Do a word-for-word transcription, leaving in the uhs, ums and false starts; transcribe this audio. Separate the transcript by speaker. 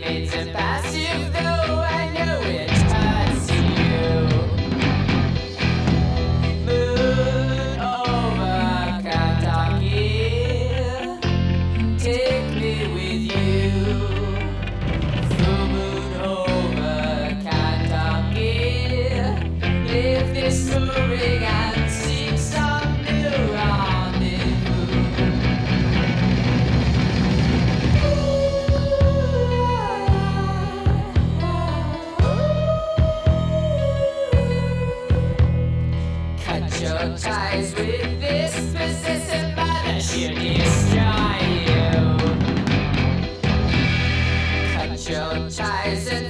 Speaker 1: It's a passive, though I know it hurts you. Moon over Kentucky, take me with you. Full moon over Kentucky, live this touring and seek some new rendezvous. Cut your ties with this possessive mother, she'll destroy you. Cut your ties and